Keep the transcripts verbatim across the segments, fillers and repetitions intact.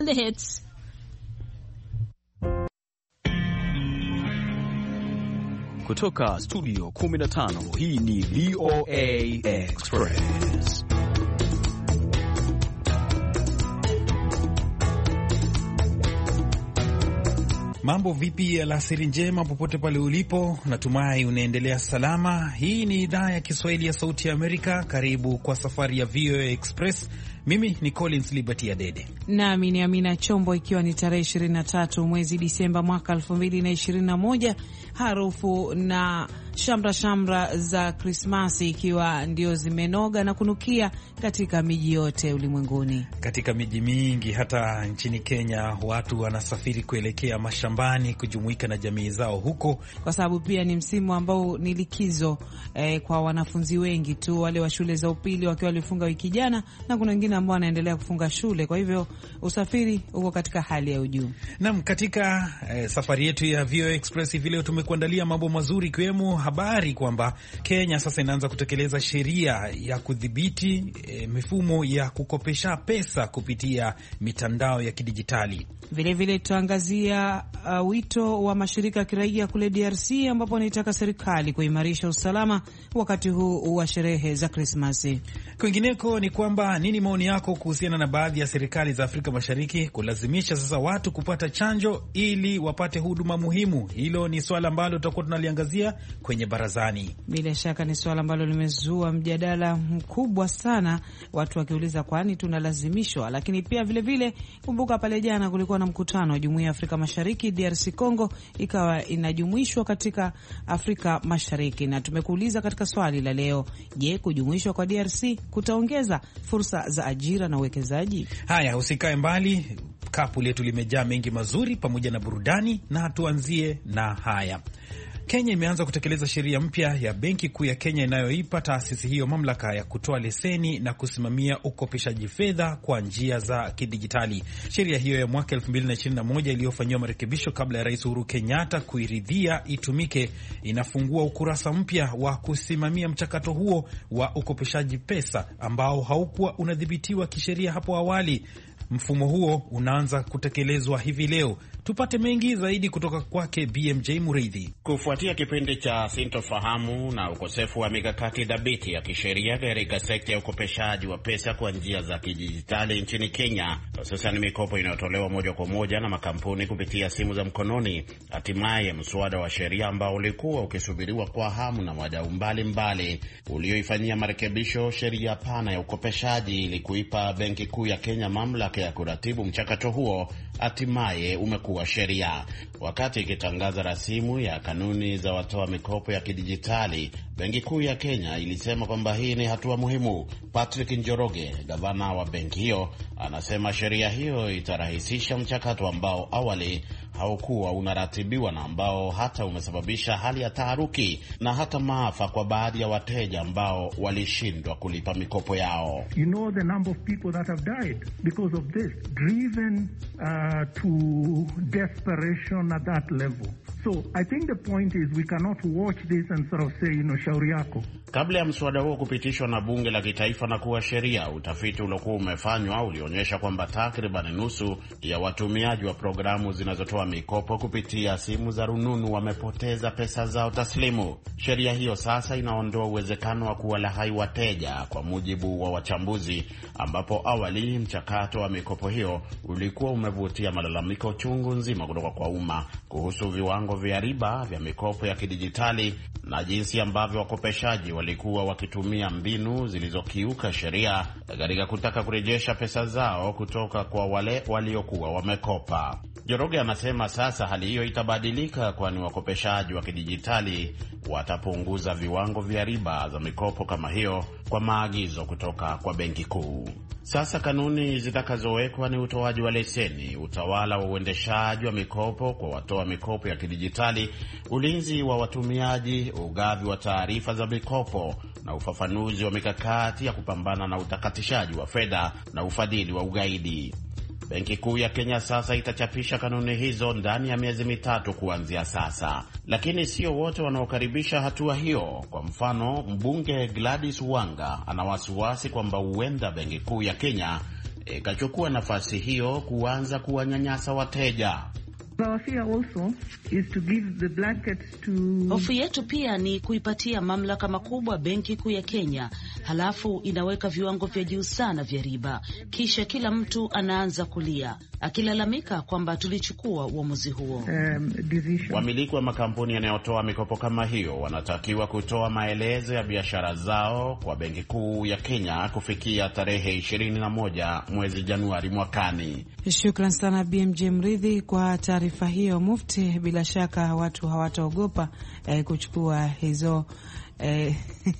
The hits. Kutoka studio kumi na tano, hii ni V O A Express. Mambo vipi, alasiri njema popote pale ulipo, natumai unaendelea salama. Hii ni idhaa ya Kiswahili ya Sauti ya Amerika. Karibu kwa safari ya V O A Express. Mimi ni Collins Liberty Adede. Nami ni Amina Chombo, ikiwa ni tarehe ishirini na tatu mwezi Disemba mwaka elfu mbili na ishirini na moja. Harufu na shamra shamra za Krismasi ikiwa ndio zimenoga na kunukia katika miji yote ulimwenguni. Katika miji mingi hata nchini Kenya watu wanasafiri kuelekea mashambani kujumuika na jamii zao huko, kwa sababu pia ni msimu ambao ni likizo eh, kwa wanafunzi wengi tu, wale wa shule za upili wakiwa walifunga wiki jana, na kuna wengine ambao wanaendelea kufunga shule. Kwa hivyo usafiri uko katika hali ya ujuu. Naam, katika eh, safari yetu ya V O A Express hivi leo tumekuandalia mambo mazuri, ikiwemo habari kwamba Kenya sasa inaanza kutekeleza sheria ya kudhibiti e, mifumo ya kukopesha pesa kupitia mitandao ya kidijitali. Vile vile tutaangazia uh, wito wa mashirika ya kiraia kule D R C, ambapo wanaitaka serikali kuimarisha usalama wakati huu wa sherehe za Krismasi. Kwingineko ni kwamba, nini maoni yako kuhusiana na baadhi ya serikali za Afrika Mashariki kulazimisha sasa watu kupata chanjo ili wapate huduma muhimu? Hilo ni swala ambalo tutakuwa tunaliangazia kwenye barazani. Bila shaka ni swala ambalo limezua mjadala mkubwa sana, watu wakiuliza kwani tunalazimishwa. Lakini pia vile vile kumbuka pale jana kulikuwa na mkutano wa Jumuiya ya Afrika Mashariki, D R C Congo ikawa inajumuishwa katika Afrika Mashariki, na tumekuuliza katika swali la leo, je, kujumuishwa kwa D R C kutaongeza fursa za ajira na uwekezaji? Haya, usikae mbali, kapu letu limejaa mengi mazuri pamoja na burudani, na tuanzie na haya. Kenya imeanza kutekeleza sheria mpya ya Benki Kuu ya Kenya inayoipa taasisi hiyo mamlaka ya kutoa leseni na kusimamia ukopeshaji fedha kwa njia za kidijitali. Sheria hiyo ya mwaka elfu mbili na ishirini na moja iliyofanyiwa marekebisho kabla ya Rais Uhuru Kenyatta kuiridhia itumike, inafungua ukurasa mpya wa kusimamia mchakato huo wa ukopeshaji pesa ambao haukuwa unadhibitiwa kisheria hapo awali. Mfumo huo unaanza kutekelezwa hivi leo. Tupate mengi zaidi kutoka kwake B M J Mureithi. Kufuatia kipindi cha sintofahamu na ukosefu wa mikakati dhabiti ya kisheria katika sekta ya ukopeshaji wa pesa kwa njia za kidijitali nchini Kenya, hususan mikopo inayotolewa moja kwa moja na makampuni kupitia simu za mkononi, hatimaye mswada wa sheria ambao ulikuwa ukisubiriwa kwa hamu na wadau mbalimbali ulioifanyia marekebisho sheria pana ya ukopeshaji ili kuipa Benki Kuu ya Kenya mamlaka ya kuratibu mchakato huo, hatimaye umekuwa sheria. Wakati ikitangaza rasimu ya kanuni za watoa mikopo ya kidijitali, Benki Kuu ya Kenya ilisema kwamba hii ni hatua muhimu. Patrick Njoroge, gavana wa benki hiyo, anasema sheria hiyo itarahisisha mchakato ambao awali haukuwa unaratibiwa na ambao hata umesababisha hali ya taharuki na hata maafa kwa baadhi ya wateja ambao walishindwa kulipa mikopo yao. You know the number of people that have died because of this, driven uh, to desperation at that level. So I think the point is we cannot watch this and sort of say, you know, shauri yako. Kabla ya mswada huo kupitishwa na bunge la kitaifa na kuwa sheria, utafiti uliokuwa umefanywa ulionyesha kwamba takriban nusu ya watumiaji wa programu zinazotoa mikopo kupitia simu za rununu wamepoteza pesa zao taslimu. Sheria hiyo sasa inaondoa uwezekano wa kuwalaghai wateja, kwa mujibu wa wachambuzi, ambapo awali mchakato wa mikopo hiyo ulikuwa umevutia malalamiko chungu nzima kutoka kwa umma kuhusu viwango vya riba vya mikopo ya kidijitali na jinsi ambavyo wakopeshaji walikuwa wakitumia mbinu zilizokiuka sheria katika kutaka kurejesha pesa zao kutoka kwa wale waliokuwa wamekopa. Njoroge anasema sasa hali hiyo itabadilika, kwani wakopeshaji wa kidijitali watapunguza viwango vya riba za mikopo kama hiyo kwa maagizo kutoka kwa Benki Kuu. Sasa kanuni zitakazowekwa ni utoaji wa leseni, utawala wa uendeshaji wa mikopo kwa watoa mikopo ya kidijitali, ulinzi wa watumiaji, ugavi wa taarifa za mikopo na ufafanuzi wa mikakati ya kupambana na utakatishaji wa fedha na ufadhili wa ugaidi. Benki Kuu ya Kenya sasa itachapisha kanuni hizo ndani ya miezi mitatu kuanzia sasa. Lakini sio wote wanaokaribisha hatua hiyo. Kwa mfano, mbunge Gladys Wanga ana wasiwasi kwamba huenda Benki Kuu ya Kenya ikachukua nafasi hiyo kuanza kuwanyanyasa wateja. Hofu yetu pia ni kuipatia mamlaka makubwa Benki Kuu ya Kenya, halafu inaweka viwango vya juu sana vya riba, kisha kila mtu anaanza kulia akilalamika kwamba tulichukua uamuzi huo. Um, wamiliki wa makampuni yanayotoa mikopo kama hiyo wanatakiwa kutoa maelezo ya biashara zao kwa Benki Kuu ya Kenya kufikia tarehe ishirini na moja mwezi Januari mwakani. Shukran sana B M J Mridhi kwa taarifa hiyo. Mufti, bila shaka watu hawataogopa eh, kuchukua hizo eh,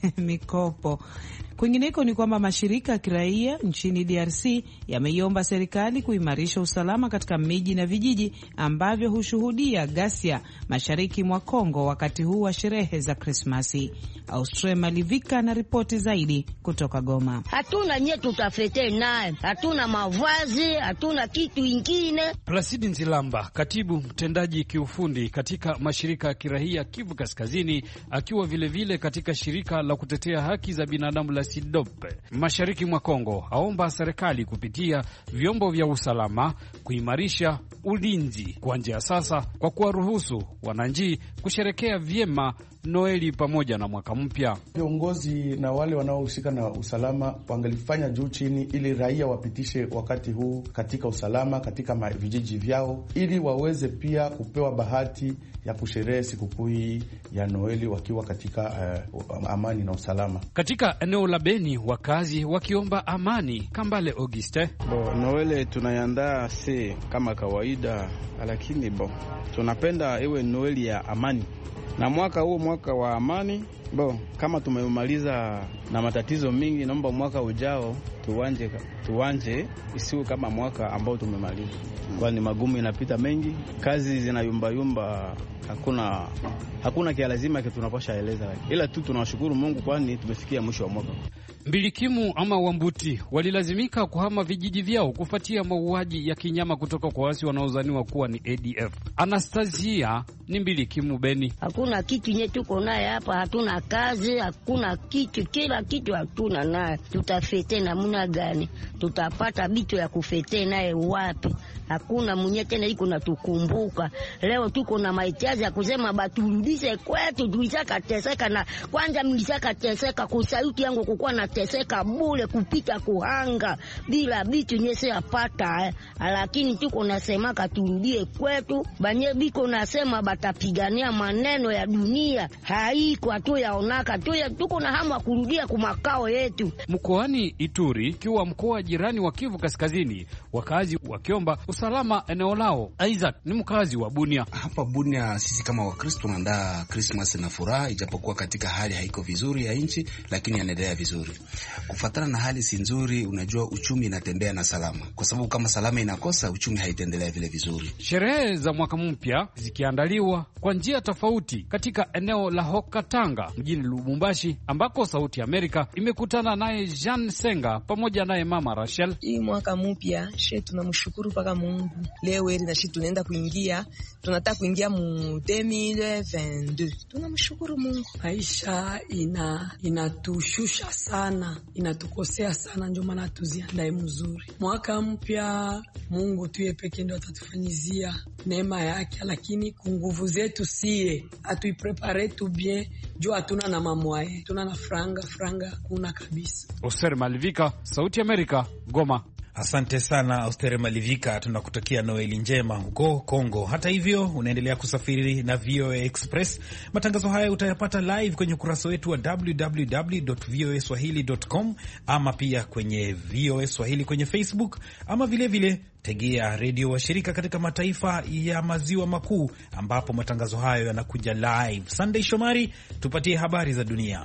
mikopo. Kwingineko ni kwamba mashirika ya kiraia nchini D R C yameiomba serikali kuimarisha usalama katika miji na vijiji ambavyo hushuhudia ghasia mashariki mwa Kongo wakati huu wa sherehe za Krismasi. Austria Malivika na ripoti zaidi kutoka Goma. Hatuna nye tutafete naye, hatuna mavazi, hatuna kitu ingine. Placide Nzilamba, katibu mtendaji kiufundi katika mashirika ya kiraia Kivu Kaskazini, akiwa vile vile katika shirika la kutetea haki za binadamu la Sidope mashariki mwa Kongo, aomba serikali kupitia vyombo vya usalama kuimarisha ulinzi kuanzia sasa kwa kuwaruhusu wananchi kusherekea vyema Noeli pamoja na mwaka mpya. Viongozi na wale wanaohusika na usalama wangelifanya juu chini ili raia wapitishe wakati huu katika usalama katika vijiji vyao, ili waweze pia kupewa bahati ya kusherehe sikukuu ya Noeli wakiwa katika uh, amani na usalama. Katika eneo la Beni wakazi wakiomba amani. Kambale Auguste: Bo, Noeli tunayandaa si kama kawaida, lakini bo tunapenda iwe Noeli ya amani. Na mwaka huo mwaka wa amani, bo kama tumemaliza na matatizo mingi, naomba mwaka ujao tuwanje tuwanje isiwe kama mwaka ambao tumemaliza. Kwani magumu inapita mengi, kazi zinayumba yumba, hakuna hakuna kia lazima kitu tunapasha eleza. Ila tu tunashukuru Mungu kwani tumefikia mwisho wa mwaka. Mbilikimu ama Wambuti walilazimika kuhama vijiji vyao kufuatia mauaji ya kinyama kutoka kwa wasi wanaozaniwa kuwa ni A D F. Anastasia ni mbilikimu Beni. Hakuna kitu nye tuko naye hapa, hatuna kazi, hakuna kitu, kila kitu hatuna naye. Tutafete namna gani? Tutapata bitu ya kufete naye wapi? Hakuna mwenye tena iko na tukumbuka. Leo tuko na mahitaji ya kusema baturudishe kwetu, tulisaka teseka na kwanza mlisaka teseka kusauti yangu kukua na teseka bure kupita kuhanga bila bitu nyese apata eh. Lakini tuko nasema katurudie kwetu, banye biko nasema batapigania maneno ya dunia haiko tu yaonaka tu, tuko na hamu kurudia kwa makao yetu. Mkoani Ituri kiwa mkoa jirani wa Kivu Kaskazini, wakazi wakiomba usalama eneo lao. Isaac ni mkazi wa Bunia. Hapa Bunia sisi kama Wakristo tunaandaa Christmas na furaha, ijapokuwa katika hali haiko vizuri ya nchi, lakini yanaendelea vizuri. Kufuatana na hali si nzuri, unajua uchumi inatembea na salama, kwa sababu kama salama inakosa uchumi haitendelea vile vizuri. Sherehe za mwaka mpya zikiandaliwa kwa njia tofauti katika eneo la Hokatanga mjini Lubumbashi, ambako Sauti ya Amerika imekutana naye Jean Senga pamoja naye Mama Rachel. Hii mwaka mpya she tunamshukuru paka Mungu. Leo heri na shi tunaenda kuingia, tunataka kuingia mu elfu mbili ishirini na mbili. Tunamshukuru Mungu. Maisha ina inatushusha sana, inatukosea sana, ndio maana tuziandae mzuri. Mwaka mpya Mungu tuye pekee ndio atatufanyizia neema yake, lakini kwa nguvu zetu sie atuiprepare tu bien, juu hatuna na mamwae, tuna na franga franga kuna kabisa. Oser Malivika, Sauti Amerika, Goma. Asante sana Austere Malivika, tunakutakia Noeli njema huko Kongo. Hata hivyo, unaendelea kusafiri na V O A Express. Matangazo haya utayapata live kwenye ukurasa wetu wa w w w dot v o a swahili dot com, ama pia kwenye V O A Swahili kwenye Facebook, ama vile vile tegea redio wa shirika katika mataifa ya maziwa makuu ambapo matangazo hayo yanakuja live. Sunday Shomari, tupatie habari za dunia.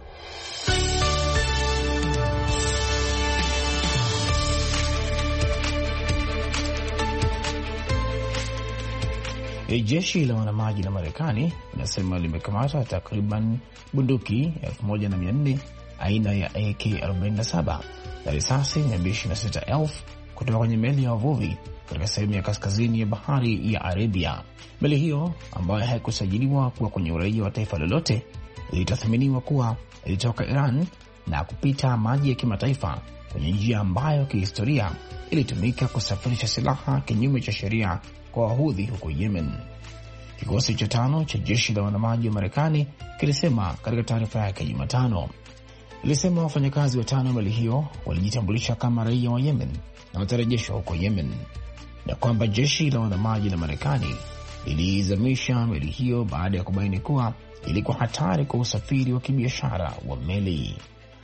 Jeshi la wanamaji la Marekani linasema limekamata takriban bunduki elfu moja na mia nne aina ya A K arobaini na saba na risasi mia mbili ishirini na sita elfu kutoka kwenye meli ya wavuvi katika sehemu ya kaskazini ya bahari ya Arabia. Meli hiyo ambayo haikusajiliwa kuwa kwenye uraia wa taifa lolote ilitathminiwa kuwa ilitoka Iran na kupita maji ya kimataifa kwenye njia ambayo kihistoria ilitumika kusafirisha silaha kinyume cha sheria kwa Wahudhi huko Yemen. Kikosi cha tano cha jeshi la wanamaji wa Marekani kilisema katika taarifa yake Jumatano. Ilisema wafanyakazi watano wa meli hiyo walijitambulisha kama raia wa Yemen na watarejeshwa huko Yemen, na kwamba jeshi la wanamaji la Marekani liliizamisha meli hiyo baada ya kubaini kuwa ilikuwa hatari kwa usafiri wa kibiashara wa meli.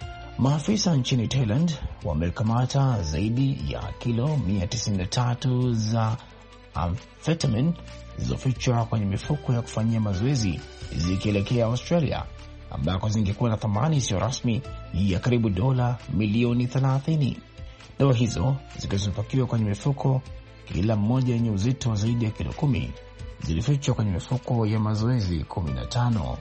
Maafisa nchini Thailand wamekamata zaidi ya kilo mia tisini na tatu za amphetamine zilizofichwa kwenye mifuko ya kufanyia mazoezi zikielekea Australia, ambako zingekuwa na thamani isiyo rasmi ya karibu dola milioni thelathini. Dawa hizo zikizopakiwa kwenye mifuko, kila mmoja yenye uzito wa zaidi ya kilo kumi, zilifichwa kwenye mifuko ya mazoezi kumi na tano.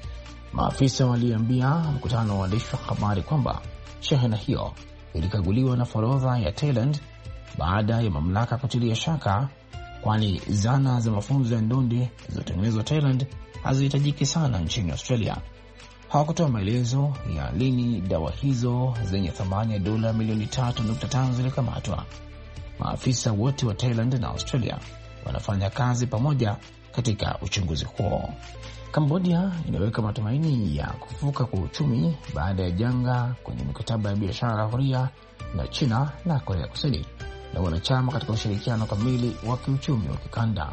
Maafisa waliambia mkutano wa waandishi wa habari kwamba shehena hiyo ilikaguliwa na forodha ya Thailand baada ya mamlaka kutilia shaka, kwani zana za mafunzo ya ndondi zilizotengenezwa Thailand hazihitajiki sana nchini Australia. Hawakutoa maelezo ya lini dawa hizo zenye thamani ya dola milioni tatu nukta tano zilikamatwa. Maafisa wote wa Thailand na Australia wanafanya kazi pamoja katika uchunguzi huo. Cambodia inaweka matumaini ya kufufuka kwa uchumi baada ya janga kwenye mikataba ya biashara huria na China na Korea Kusini na wanachama katika ushirikiano kamili wa kiuchumi wa kikanda.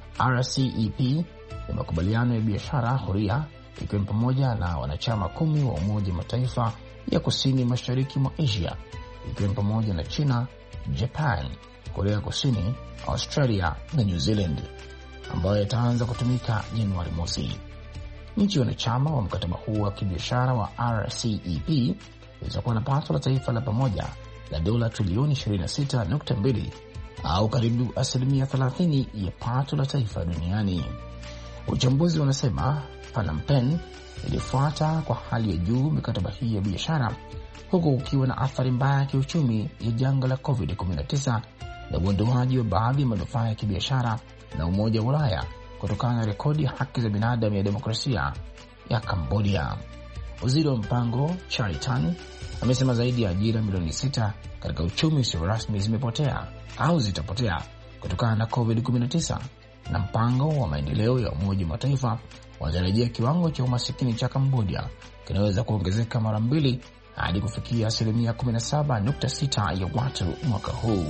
R C E P ni makubaliano ya biashara huria ikiwa ni pamoja na wanachama kumi wa Umoja wa Mataifa ya kusini mashariki mwa Asia, ikiwa ni pamoja na China, Japan, Korea Kusini, Australia na New Zealand, ambayo yataanza kutumika Januari mosi. Nchi wanachama wa mkataba huu wa kibiashara wa R C E P zitakuwa na pato la taifa la pamoja la dola trilioni ishirini na sita nukta mbili au karibu asilimia thelathini ya pato la taifa duniani. Uchambuzi wanasema Phnom Penh ilifuata kwa hali ya juu mikataba hii ya biashara, huku ukiwa na athari mbaya ya kiuchumi ya janga la covid kumi na tisa na uondoaji wa baadhi ya manufaa ya kibiashara na Umoja wa Ulaya kutokana na rekodi ya haki za binadamu ya demokrasia ya Cambodia. Waziri wa mpango Chai Tan amesema zaidi ya ajira milioni sita katika uchumi usio rasmi zimepotea au zitapotea kutokana na covid kumi na tisa, na mpango wa maendeleo ya Umoja wa Mataifa wanatarajia kiwango cha umasikini cha Cambodia kinaweza kuongezeka mara mbili hadi kufikia asilimia kumi na saba nukta sita ya watu mwaka huu.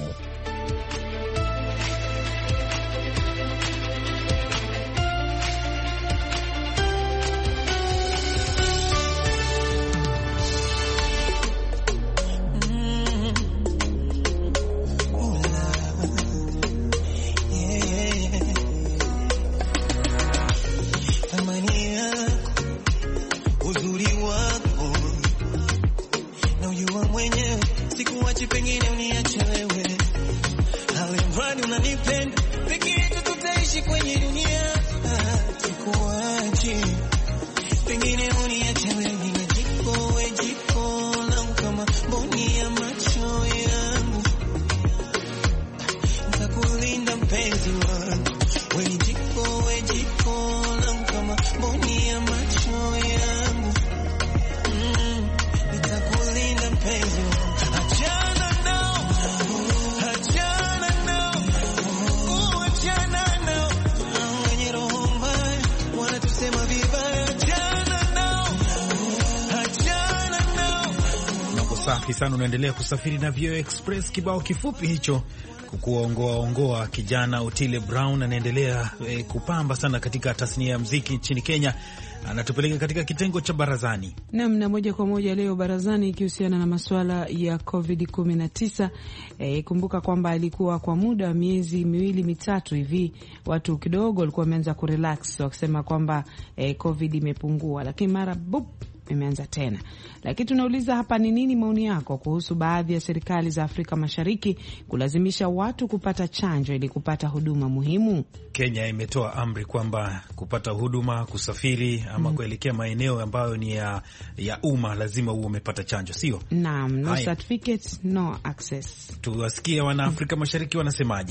Safi sana, unaendelea kusafiri na V O Express. Kibao kifupi hicho kukuongoa ongoa, kijana Otile Brown anaendelea eh, kupamba sana katika tasnia ya muziki nchini Kenya. Anatupeleka katika kitengo cha barazani. Naam, na moja kwa moja leo barazani ikihusiana na masuala ya covid kumi na tisa. E, kumbuka kwamba ilikuwa kwa muda wa miezi miwili mitatu hivi watu kidogo walikuwa wameanza kurelax wakisema kwamba e, covid imepungua, lakini mara bup imeanza tena. Lakini tunauliza hapa, ni nini maoni yako kuhusu baadhi ya serikali za Afrika Mashariki kulazimisha watu kupata chanjo ili kupata huduma muhimu? Kenya imetoa amri kwamba kupata huduma, kusafiri ama mm. kuelekea maeneo ambayo ni ya, ya umma lazima uwe umepata chanjo, sio? Naam, no certificate, no access. Tuwasikie wana Afrika Mashariki wanasemaje.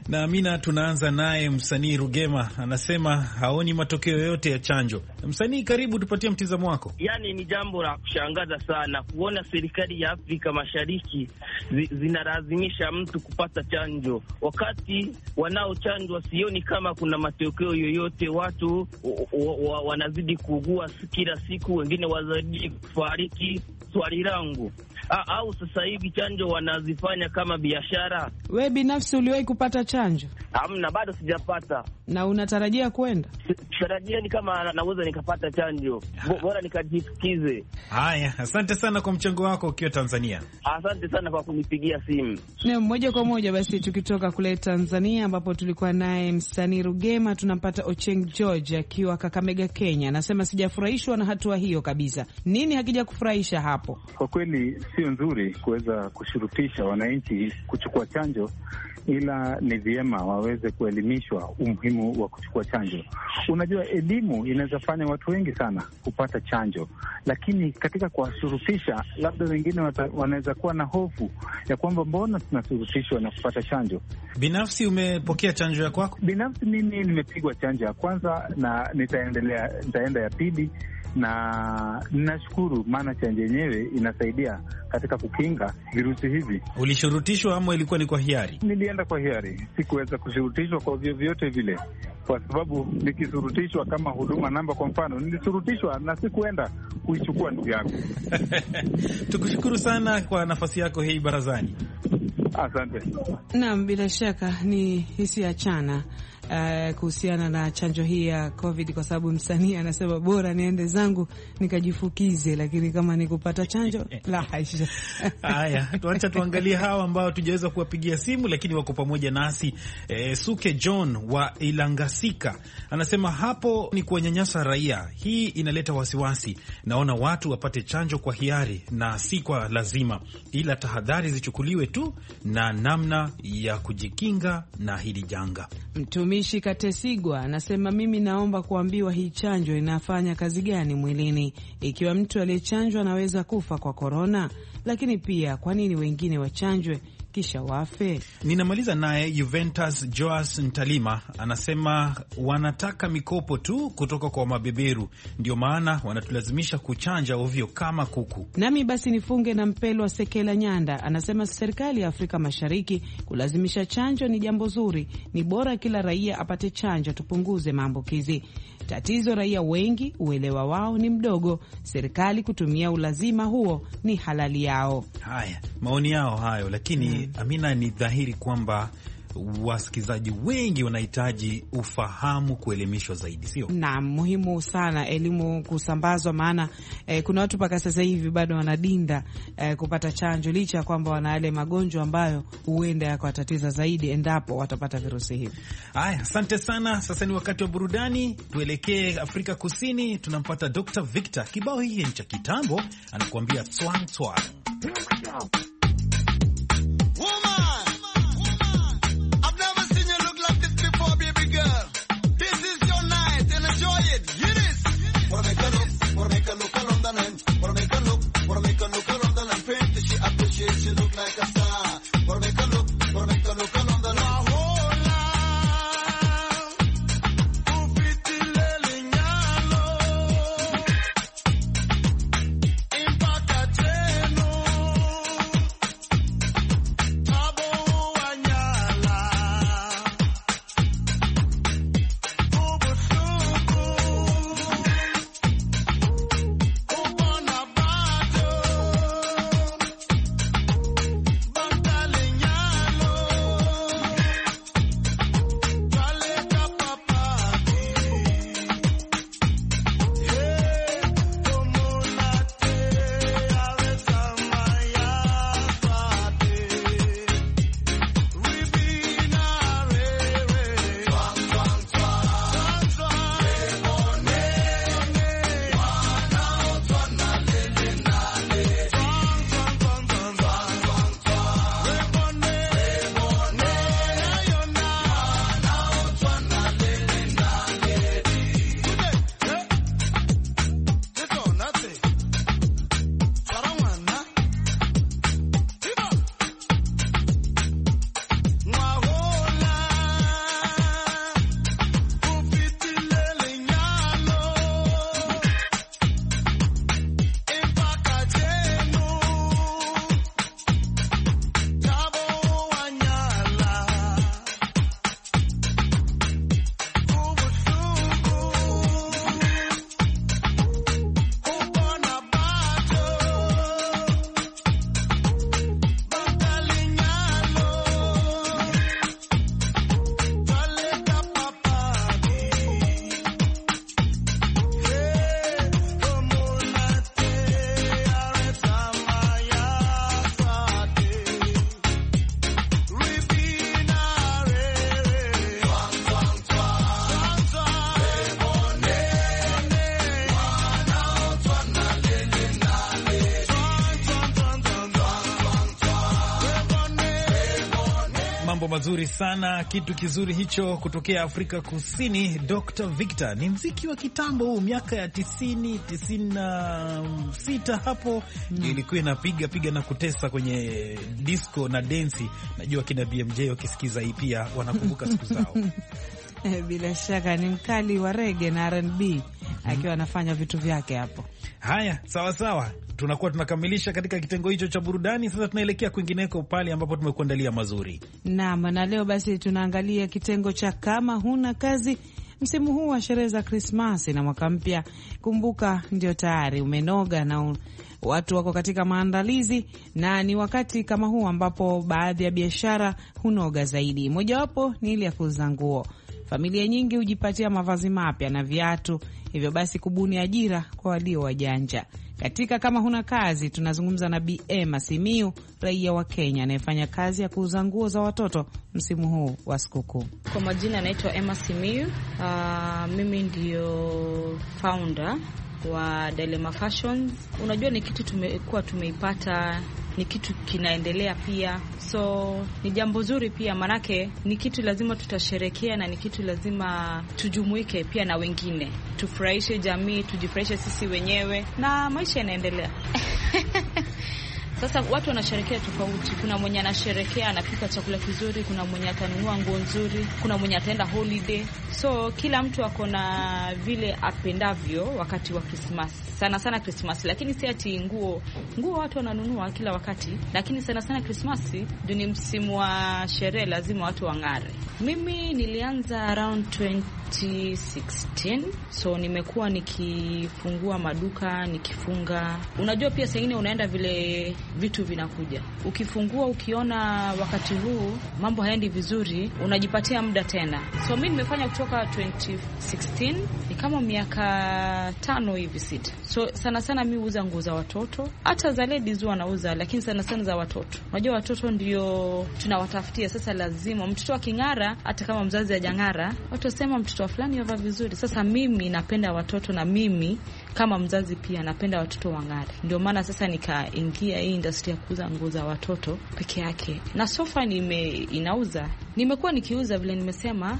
Na Amina, tunaanza naye msanii Rugema, anasema haoni matokeo yote ya chanjo. Msanii, karibu, tupatie mtizamo wako. Yaani ni jambo la kushangaza sana kuona serikali ya Afrika Mashariki zi, zinalazimisha mtu kupata chanjo, wakati wanaochanjwa sioni kama kuna matokeo yoyote. Watu wanazidi kuugua kila siku, wengine wazidi kufariki. Swali langu, au sasa hivi chanjo wanazifanya kama biashara? We binafsi uliwahi kupata chanjo? Hamna, bado sijapata. Na unatarajia kwenda? Tarajia ni kama naweza nikapata chanjo, bora nikajifikize. Haya, asante sana kwa mchango wako ukiwa Tanzania. Asante sana kwa kunipigia simu. Na moja kwa moja basi tukitoka kule Tanzania ambapo tulikuwa naye msanii Rugema, tunampata Ocheng George akiwa Kakamega, Kenya. Anasema sijafurahishwa na hatua hiyo kabisa. Nini hakija kufurahisha hapo? Kwa kweli sio nzuri kuweza kushurutisha wananchi kuchukua chanjo, ila ni vyema waweze kuelimishwa umuhimu wa kuchukua chanjo. Unajua, elimu inaweza fanya watu wengi sana kupata chanjo, lakini katika kuwashurutisha, labda wengine wanaweza kuwa na hofu ya kwamba mbona tunashurutishwa na kupata chanjo. Binafsi umepokea chanjo ya kwako? Binafsi mimi nimepigwa chanjo ya kwanza na nitaendelea nitaenda ya pili, na ninashukuru maana chanjo yenyewe inasaidia katika kukinga virusi hivi. Ulishurutishwa ama ilikuwa ni kwa hiari? Nilienda kwa hiari, sikuweza kushurutishwa kwa vyovyote vile, kwa sababu nikishurutishwa kama huduma namba kwa mfano, nilishurutishwa na sikuenda kuichukua ndugu yangu. Tukushukuru sana kwa nafasi yako hii barazani. Asante. Naam, bila shaka ni hisia chana Uh, kuhusiana na chanjo hii ya COVID, kwa sababu msanii anasema bora niende zangu nikajifukize, lakini kama nikupata chanjo la haisha. Haya, tuacha tuangalie hawa ambao tujaweza kuwapigia simu lakini wako pamoja nasi. E, Suke John wa Ilangasika anasema hapo ni kuwanyanyasa raia. Hii inaleta wasiwasi. Naona watu wapate chanjo kwa hiari na si kwa lazima, ila tahadhari zichukuliwe tu na namna ya kujikinga na hili janga. Mtumishi Katesigwa anasema mimi naomba kuambiwa hii chanjo inafanya kazi gani mwilini, ikiwa mtu aliyechanjwa anaweza kufa kwa korona, lakini pia kwa nini wengine wachanjwe kisha wafe? Ninamaliza naye Juventus Joas Ntalima anasema wanataka mikopo tu kutoka kwa mabeberu, ndio maana wanatulazimisha kuchanja ovyo kama kuku. Nami basi nifunge na Mpelwa Sekela Nyanda anasema serikali ya Afrika Mashariki kulazimisha chanjo ni jambo zuri, ni bora kila raia apate chanjo, tupunguze maambukizi. Tatizo raia wengi uelewa wao ni mdogo, serikali kutumia ulazima huo ni halali yao. Haya, maoni yao hayo, lakini hmm. Amina, ni dhahiri kwamba wasikilizaji wengi wanahitaji ufahamu, kuelimishwa zaidi, sio? Naam, muhimu sana elimu kusambazwa, maana eh, kuna watu mpaka sasa hivi bado wanadinda eh, kupata chanjo licha ya kwamba wana yale magonjwa ambayo huenda yakawatatiza zaidi endapo watapata virusi hivi. Haya, asante sana. Sasa ni wakati wa burudani, tuelekee Afrika Kusini. Tunampata Doctor Victor, kibao hiki cha kitambo anakuambia swang swang. mazuri sana, kitu kizuri hicho kutokea Afrika Kusini. Doctor Victor, ni mziki wa kitambo huu, miaka ya tisini, tisini na sita hapo mm. ilikuwa inapiga piga na kutesa kwenye disco na densi. Najua kina B M J wakisikiza hii pia wanakumbuka siku zao. Bila shaka ni mkali wa reggae na R and B akiwa anafanya vitu vyake hapo. Haya, sawa sawa. Tunakuwa tunakamilisha katika kitengo hicho cha burudani. Sasa tunaelekea kwingineko pale ambapo tumekuandalia mazuri. Naam, na leo basi tunaangalia kitengo cha kama huna kazi. Msimu huu wa sherehe za Krismasi na mwaka mpya, kumbuka, ndio tayari umenoga na un... watu wako katika maandalizi, na ni wakati kama huu ambapo baadhi ya biashara hunoga zaidi. Mojawapo ni ile ya kuuza nguo. Familia nyingi hujipatia mavazi mapya na viatu, hivyo basi kubuni ajira kwa walio wajanja. Katika kama huna kazi, tunazungumza na Bi Emma Simiyu, raia wa Kenya anayefanya kazi ya kuuza nguo za watoto msimu huu wa sikukuu. Kwa majina naitwa Emma Simiyu. Uh, mimi ndio founder wa Dilema Fashions. Unajua ni kitu tumekuwa tumeipata, ni kitu kinaendelea pia, so ni jambo zuri pia, manake ni kitu lazima tutasherekea na ni kitu lazima tujumuike pia na wengine, tufurahishe jamii, tujifurahishe sisi wenyewe na maisha yanaendelea. Sasa watu wanasherekea tofauti. Kuna mwenye anasherekea anapika chakula kizuri, kuna mwenye atanunua nguo nzuri, kuna mwenye ataenda holiday. So kila mtu ako na vile apendavyo wakati wa Christmas. Sana sana Christmas, lakini si ati nguo. Nguo watu wananunua kila wakati, lakini sana sana Christmas ndio ni msimu wa sherehe, lazima watu wang'are. Mimi nilianza around twenty sixteen. So nimekuwa nikifungua maduka, nikifunga. Unajua pia saa nyingine unaenda vile vitu vinakuja. Ukifungua ukiona wakati huu mambo haendi vizuri, unajipatia muda tena. So mimi nimefanya kutoka twenty sixteen, ni kama miaka tano hivi sita. So sana sana mimi huuza nguo za watoto, hata za ladies wanauza, lakini sana sana za watoto. Unajua watoto ndio tunawatafutia. Sasa lazima mtoto aking'ara, hata kama mzazi hajang'ara, watu wasema mtoto fulani yava vizuri. Sasa mimi napenda watoto, na mimi kama mzazi pia napenda watoto wang'are. Ndio maana sasa nikaingia hii industry ya kuuza nguo za watoto peke yake. Na sofa nime inauza. Nimekuwa nikiuza vile nimesema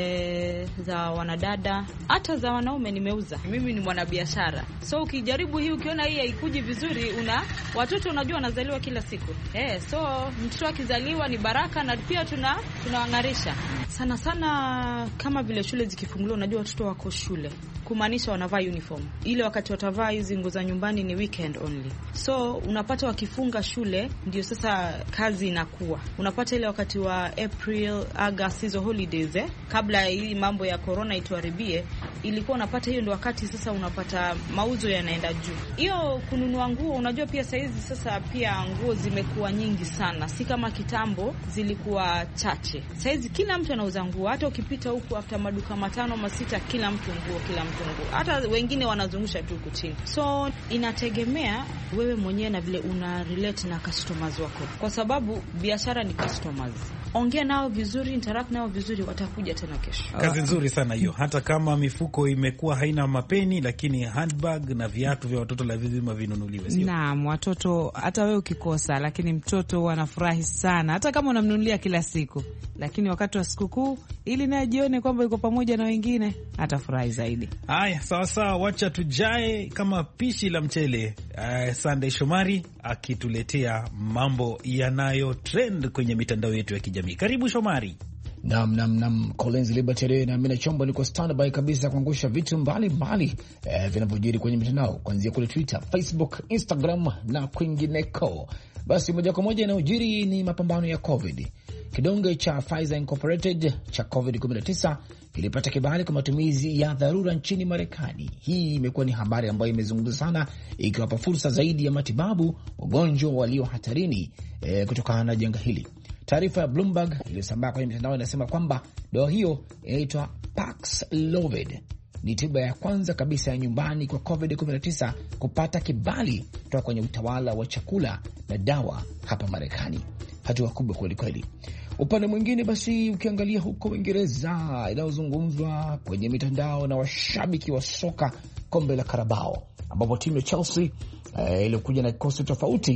E, za wanadada, hata za wanaume nimeuza. Mimi ni mwanabiashara. So ukijaribu hii, ukiona hii haikuji vizuri, una watoto unajua wanazaliwa kila siku. Eh, so mtoto akizaliwa ni baraka, na pia tuna tunawang'arisha. Sana sana kama vile shule zikifunguliwa, unajua watoto wako shule, kumaanisha wanavaa uniform. Ile wakati watavaa hizi nguo za nyumbani ni weekend only. So unapata wakifunga shule ndio sasa kazi inakuwa. Unapata ile wakati wa April, August, hizo holidays eh, kabla hii mambo ya corona ituharibie, ilikuwa unapata hiyo ndio wakati sasa unapata mauzo yanaenda juu. Hiyo kununua nguo, unajua pia saizi sasa pia nguo zimekuwa nyingi sana. Si kama kitambo zilikuwa chache. Saizi kila mtu anauza nguo. Hata ukipita huku after maduka matano masita, kila mtu nguo, kila mtu nguo. Hata wengine wanazungusha tu huku chini. So inategemea wewe mwenyewe na vile una relate na customers wako. Kwa sababu biashara ni customers. Ongea nao vizuri, interact nao vizuri, watakuja tena kesho. Kazi nzuri sana hiyo. Hata kama mifuko imekuwa haina mapeni, lakini handbag na viatu vya watoto lazima vinunuliwe, sio? Naam, watoto hata wewe ukikosa, lakini mtoto wanafurahi sana. Hata kama unamnunulia kila siku, lakini wakati wa sikukuu ili naye jione kwamba yuko pamoja na wengine, atafurahi zaidi. Haya, sawa sawa, wacha tujae kama pishi la mchele. Uh, Sunday Shomari akituletea mambo yanayo trend kwenye mitandao yetu ya kijamii. Karibu Shomari. Nam nam nam Collins Liberty na mimi na chombo niko standby kabisa kuangusha vitu mbalimbali eh, vinavyojiri kwenye mitandao kuanzia kule Twitter, Facebook, Instagram na kwingineko. Basi moja kwa moja inayojiri ni mapambano ya COVID. Kidonge cha Pfizer Incorporated cha COVID kumi na tisa kilipata kibali kwa matumizi ya dharura nchini Marekani. Hii imekuwa ni habari ambayo imezungumzwa sana, ikiwapa fursa zaidi ya matibabu wagonjwa walio hatarini e, kutokana na janga hili. Taarifa ya Bloomberg iliyosambaa kwenye mitandao inasema kwamba dawa hiyo inaitwa Paxlovid. Ni tiba ya kwanza kabisa ya nyumbani kwa COVID kumi na tisa kupata kibali kutoka kwenye utawala wa chakula na dawa hapa Marekani. Hatua kubwa kweli kweli. Upande mwingine basi, ukiangalia huko Uingereza inayozungumzwa kwenye mitandao na washabiki wa soka, kombe la Carabao, ambapo timu ya Chelsea eh, ilikuja na kikosi tofauti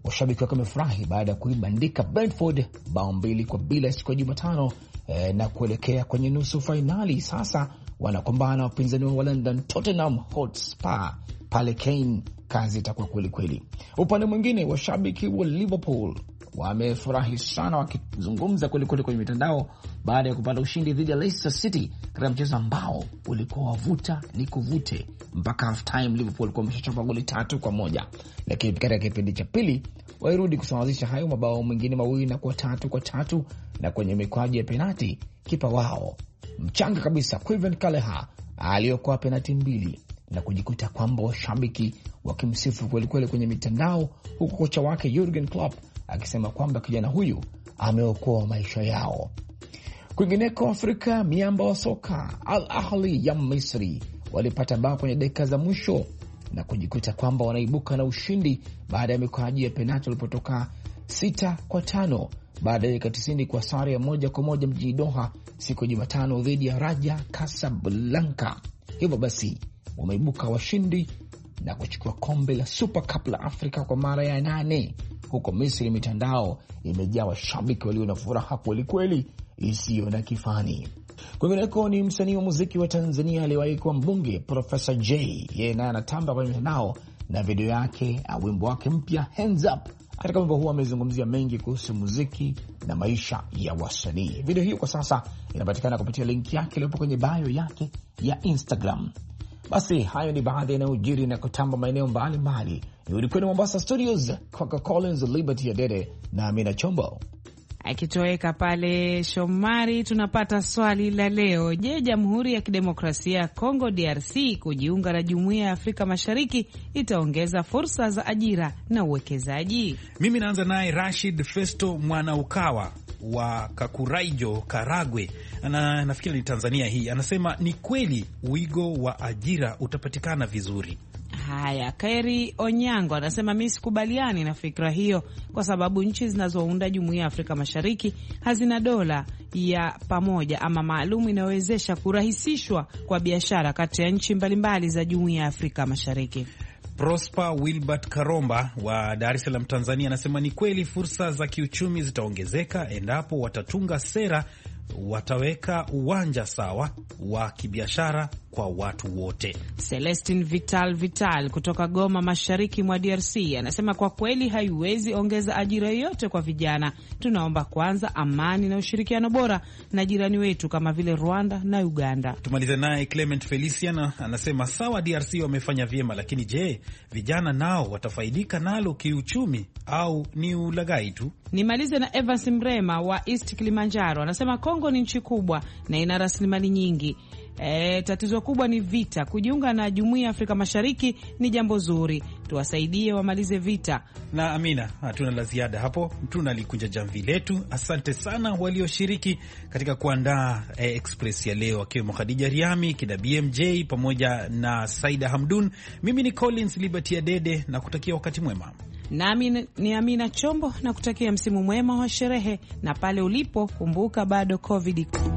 Washabiki wake wamefurahi baada ya kuibandika Brentford bao mbili kwa bila siku ya Jumatano eh, na kuelekea kwenye nusu fainali. Sasa wanakumbana na wapinzani wa London Tottenham Hotspur pale Kane. Kazi itakuwa kweli kweli. Upande mwingine, washabiki wa Liverpool wamefurahi sana, wakizungumza kweli kweli kwenye mitandao baada ya kupata ushindi dhidi ya Leicester City katika mchezo ambao ulikuwa wavuta ni kuvute mpaka half time. Liverpool walikuwa wameshachapa goli tatu kwa moja, lakini katika kipindi cha pili wairudi kusawazisha hayo mabao mengine mawili na kwa tatu kwa tatu, na kwenye mikwaji ya penalti kipa wao mchanga kabisa Kevin Kaleha aliyokuwa penalti mbili, na kujikuta kwamba washabiki wakimsifu kweli kweli kwenye mitandao, huku kocha wake Jurgen Klopp akisema kwamba kijana huyu ameokoa maisha yao. Kwingineko Afrika, miamba wa soka Al Ahly ya Misri walipata bao kwenye dakika za mwisho na kujikuta kwamba wanaibuka na ushindi baada ya mikwaji ya penalti walipotoka sita kwa tano baada ya dakika tisini kwa sare ya moja kwa moja mjini Doha siku ya Jumatano dhidi ya Raja Casablanca. Hivyo basi wameibuka washindi na kuchukua kombe la Super Cup la Afrika kwa mara ya nane. Huko Misri mitandao imejaa washabiki walio na furaha kweli kweli isiyo na kifani. Kwingineko ni msanii wa muziki wa Tanzania aliyewahi kuwa mbunge Professor J, yeye naye anatamba kwenye mitandao na video yake au wimbo wake mpya Hands Up. Katika wimbo huu amezungumzia mengi kuhusu muziki na maisha ya wasanii. Video hiyo kwa sasa inapatikana kupitia linki yake iliyopo kwenye bio yake ya Instagram. Basi hayo ni baadhi yanayojiri na kutamba maeneo mbalimbali. Ni kwenda Mombasa Studios kwa Collins Liberty Adede na Amina Chombo. Akitoweka pale Shomari, tunapata swali la leo. Je, Jamhuri ya Kidemokrasia ya Kongo D R C kujiunga na Jumuiya ya Afrika Mashariki itaongeza fursa za ajira na uwekezaji? Mimi naanza naye Rashid Festo Mwanaukawa wa Kakuraijo, Karagwe, na nafikiri ni Tanzania hii. Anasema ni kweli wigo wa ajira utapatikana vizuri. Haya, Kairi Onyango anasema mimi sikubaliani na fikra hiyo kwa sababu nchi zinazounda Jumuiya ya Afrika Mashariki hazina dola ya pamoja ama maalum inayowezesha kurahisishwa kwa biashara kati ya nchi mbalimbali za Jumuiya ya Afrika Mashariki. Prosper Wilbert Karomba wa Dar es Salaam, Tanzania anasema ni kweli fursa za kiuchumi zitaongezeka endapo watatunga sera, wataweka uwanja sawa wa kibiashara kwa watu wote. Celestine Vital Vital kutoka Goma, mashariki mwa D R C anasema kwa kweli haiwezi ongeza ajira yoyote kwa vijana. Tunaomba kwanza amani na ushirikiano bora na jirani wetu kama vile Rwanda na Uganda. Tumalize naye Clement Felician anasema sawa, D R C wamefanya vyema, lakini je, vijana nao watafaidika nalo kiuchumi au ni ulaghai tu? Nimalize na Evans Mrema wa East Kilimanjaro anasema Kongo ni nchi kubwa na ina rasilimali nyingi. E, tatizo kubwa ni vita. Kujiunga na Jumuiya ya Afrika Mashariki ni jambo zuri, tuwasaidie wamalize vita. Na Amina, hatuna la ziada hapo, tunalikunja jamvi letu. Asante sana walioshiriki katika kuandaa eh, Express ya leo, akiwemo Khadija Riami, kina B M J pamoja na Saida Hamdun. Mimi ni Collins Liberty Adede na kutakia wakati mwema. Nami ni Amina Chombo na kutakia msimu mwema wa sherehe, na pale ulipo kumbuka bado COVID.